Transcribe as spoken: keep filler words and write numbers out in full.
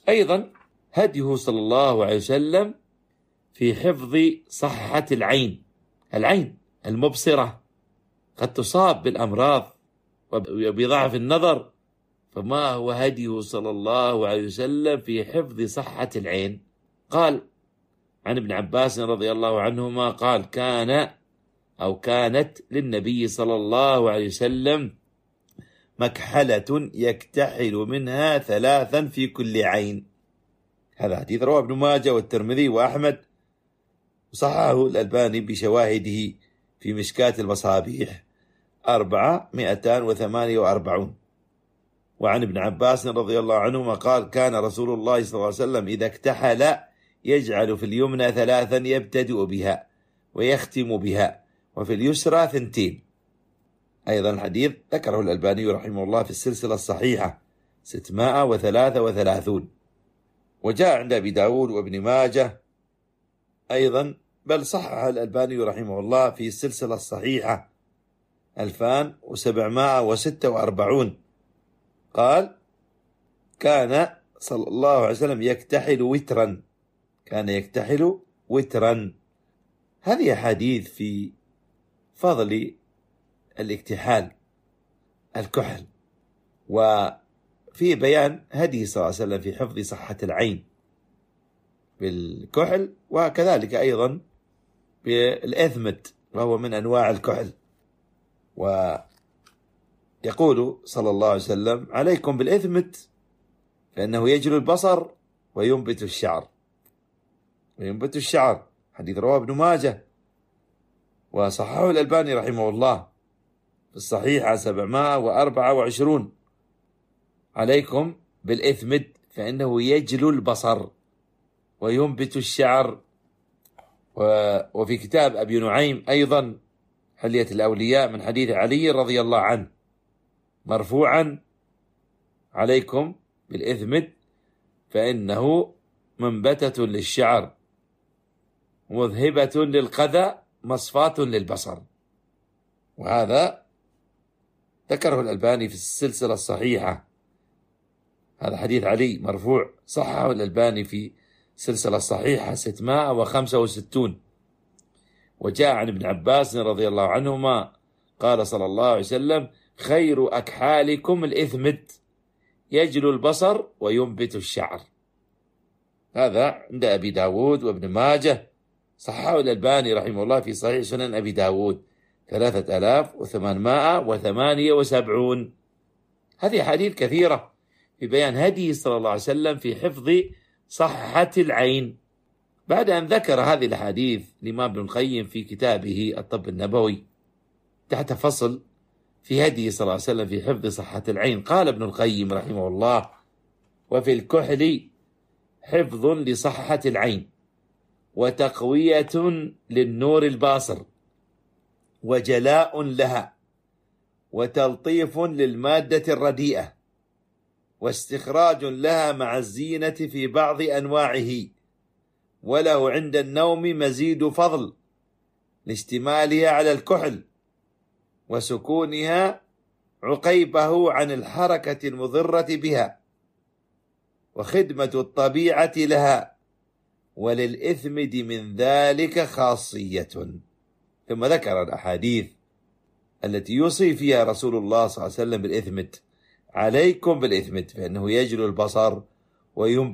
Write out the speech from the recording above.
أيضا هديه صلى الله عليه وسلم في حفظ صحة العين. العين المبصرة قد تصاب بالأمراض وبضعف النظر، فما هو هديه صلى الله عليه وسلم في حفظ صحة العين؟ قال عن ابن عباس رضي الله عنهما قال كان أو كانت للنبي صلى الله عليه وسلم مكحلة يكتحل منها ثلاثا في كل عين. هذا حديث رواه ابن ماجه والترمذي وأحمد، وصححه الألباني بشواهده في مشكاة المصابيح أربعة مئتان وثمانية وأربعون. وعن ابن عباس رضي الله عنهما قال كان رسول الله صلى الله عليه وسلم إذا اكتحل يجعل في اليمنى ثلاثا يبتدئ بها ويختم بها، وفي اليسرى ثنتين. أيضا الحديث ذكره الألباني رحمه الله في السلسلة الصحيحة ستمائة وثلاثة وثلاثون، وجاء عند أبي داود وابن ماجه أيضا، بل صحح الألباني رحمه الله في السلسلة الصحيحة ألفان وسبعمائة وستة وأربعون قال كان صلى الله عليه وسلم يكتحل وترا، كان يكتحل وترا. هذه حديث في فضل الاكتحال الكحل، وفي بيان هدي صلى الله عليه وسلم في حفظ صحة العين بالكحل، وكذلك أيضا بالإثمت وهو من أنواع الكحل. ويقول صلى الله عليه وسلم عليكم بالإثمت فإنه يجلو البصر وينبت الشعر، وينبت الشعر. حديث رواه ابن ماجه وصححه الألباني رحمه الله في الصحيحة سبعمائة وأربعة وعشرون. عليكم بالإثمت فإنه يجلو البصر وينبت الشعر. وفي كتاب أبي نعيم أيضا حلية الأولياء من حديث علي رضي الله عنه مرفوعا عليكم بالإثمت فإنه منبتة للشعر مذهبة للقذى مصفاة للبصر. وهذا ذكره الألباني في السلسلة الصحيحة، هذا حديث علي مرفوع، صححه الألباني في سلسلة الصحيحة ستمائة وخمسة وستون. وجاء عن ابن عباس رضي الله عنهما قال صلى الله عليه وسلم خير أكحالكم الإثمت يجلو البصر وينبت الشعر. هذا عند أبي داود وابن ماجه، صححه الألباني رحمه الله في صحيح سنن أبي داود ثلاثة آلاف وثمانمائة وثمانية وسبعون. هذه حديث كثيرة في بيان هدي صلى الله عليه وسلم في حفظ صحة العين. بعد أن ذكر هذه الحديث الإمام ابن القيم في كتابه الطب النبوي تحت فصل في هدي صلى الله عليه وسلم في حفظ صحة العين، قال ابن القيم رحمه الله وفي الكحل حفظ لصحة العين وتقوية للنور الباصر وجلاء لها وتلطيف للمادة الرديئة واستخراج لها مع الزينة في بعض أنواعه، وله عند النوم مزيد فضل لاشتمالها على الكحل وسكونها عقيبه عن الحركة المضرة بها وخدمة الطبيعة لها، وللإثمد من ذلك خاصية. ثم ذكر الأحاديث التي يوصي فيها رسول الله صلى الله عليه وسلم بالإثمد: عليكم بالإثمد فإنه يجلو البصر وينبت